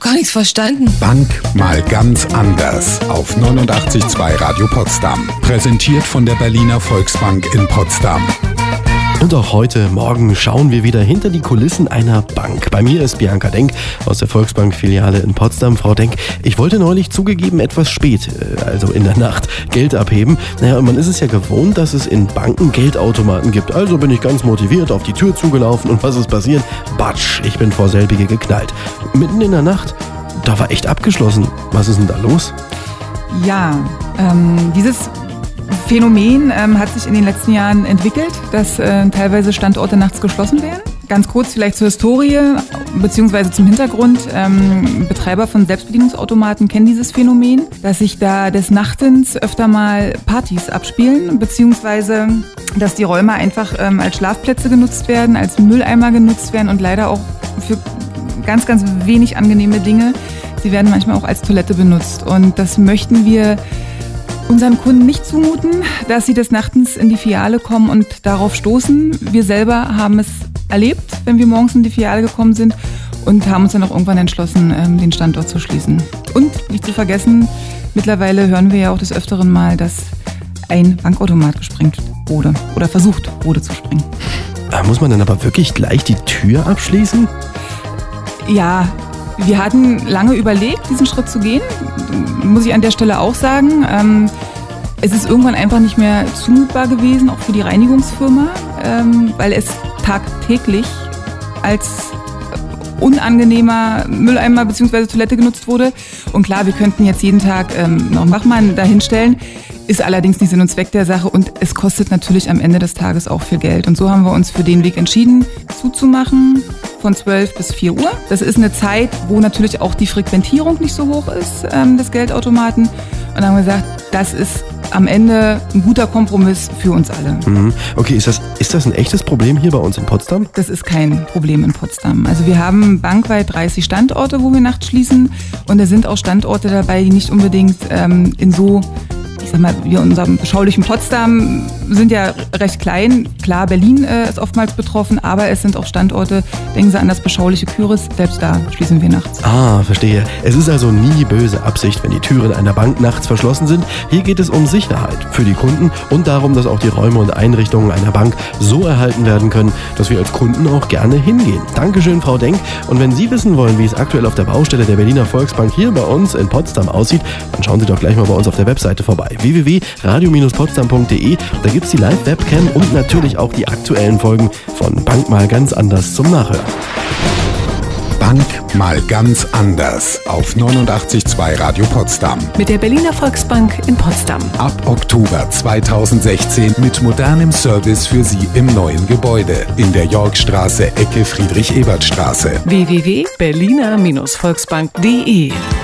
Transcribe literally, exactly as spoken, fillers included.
gar nichts verstanden. Bank mal ganz anders auf neunundachtzig Komma zwei Radio Potsdam. Präsentiert von der Berliner Volksbank in Potsdam. Und auch heute Morgen schauen wir wieder hinter die Kulissen einer Bank. Bei mir ist Bianca Denk aus der Volksbank-Filiale in Potsdam. Frau Denk, ich wollte neulich zugegeben etwas spät, also in der Nacht, Geld abheben. Naja, und man ist es ja gewohnt, dass es in Banken Geldautomaten gibt. Also bin ich ganz motiviert auf die Tür zugelaufen und was ist passiert? Batsch, ich bin vor selbige geknallt. Mitten in der Nacht, da war echt abgeschlossen. Was ist denn da los? Ja, ähm, dieses Phänomen ähm, hat sich in den letzten Jahren entwickelt, dass äh, teilweise Standorte nachts geschlossen werden. Ganz kurz vielleicht zur Historie bzw. zum Hintergrund. Ähm, Betreiber von Selbstbedienungsautomaten kennen dieses Phänomen, dass sich da des Nachtens öfter mal Partys abspielen, beziehungsweise dass die Räume einfach ähm, als Schlafplätze genutzt werden, als Mülleimer genutzt werden und leider auch für ganz, ganz wenig angenehme Dinge. Sie werden manchmal auch als Toilette benutzt und das möchten wir unseren Kunden nicht zumuten, dass sie des Nachtens in die Filiale kommen und darauf stoßen. Wir selber haben es erlebt, wenn wir morgens in die Filiale gekommen sind und haben uns dann auch irgendwann entschlossen, den Standort zu schließen. Und nicht zu vergessen, mittlerweile hören wir ja auch des Öfteren mal, dass ein Bankautomat gesprengt wurde oder versucht wurde zu sprengen. Muss man dann aber wirklich gleich die Tür abschließen? Ja, wir hatten lange überlegt, diesen Schritt zu gehen, muss ich an der Stelle auch sagen. Ähm, es ist irgendwann einfach nicht mehr zumutbar gewesen, auch für die Reinigungsfirma, ähm, weil es tagtäglich als unangenehmer Mülleimer bzw. Toilette genutzt wurde. Und klar, wir könnten jetzt jeden Tag ähm, noch einen Wachmann dahinstellen, ist allerdings nicht Sinn und Zweck der Sache und es kostet natürlich am Ende des Tages auch viel Geld. Und so haben wir uns für den Weg entschieden, zuzumachen von zwölf bis vier Uhr. Das ist eine Zeit, wo natürlich auch die Frequentierung nicht so hoch ist ähm, des Geldautomaten. Und dann haben wir gesagt, das ist am Ende ein guter Kompromiss für uns alle. Mhm. Okay, ist das, ist das ein echtes Problem hier bei uns in Potsdam? Das ist kein Problem in Potsdam. Also wir haben bankweit dreißig Standorte, wo wir nachts schließen. Und da sind auch Standorte dabei, die nicht unbedingt ähm, in so, ich sag mal, wir in unserem beschaulichen Potsdam sind ja recht klein. Klar, Berlin äh, ist oftmals betroffen, aber es sind auch Standorte, denken Sie an das beschauliche Küris, selbst da schließen wir nachts. Ah, verstehe. Es ist also nie böse Absicht, wenn die Türen einer Bank nachts verschlossen sind. Hier geht es um Sicherheit für die Kunden und darum, dass auch die Räume und Einrichtungen einer Bank so erhalten werden können, dass wir als Kunden auch gerne hingehen. Dankeschön, Frau Denk. Und wenn Sie wissen wollen, wie es aktuell auf der Baustelle der Berliner Volksbank hier bei uns in Potsdam aussieht, dann schauen Sie doch gleich mal bei uns auf der Webseite vorbei. w w w punkt radio Bindestrich potsdam punkt d e. Da gibt's die Live-Webcam und natürlich auch die aktuellen Folgen von Bank mal ganz anders zum Nachhören. Bank mal ganz anders auf neunundachtzig Komma zwei Radio Potsdam. Mit der Berliner Volksbank in Potsdam. Ab Oktober zweitausendsechzehn mit modernem Service für Sie im neuen Gebäude in der Yorkstraße, Ecke Friedrich-Ebert-Straße. w w w punkt berliner Bindestrich volksbank punkt d e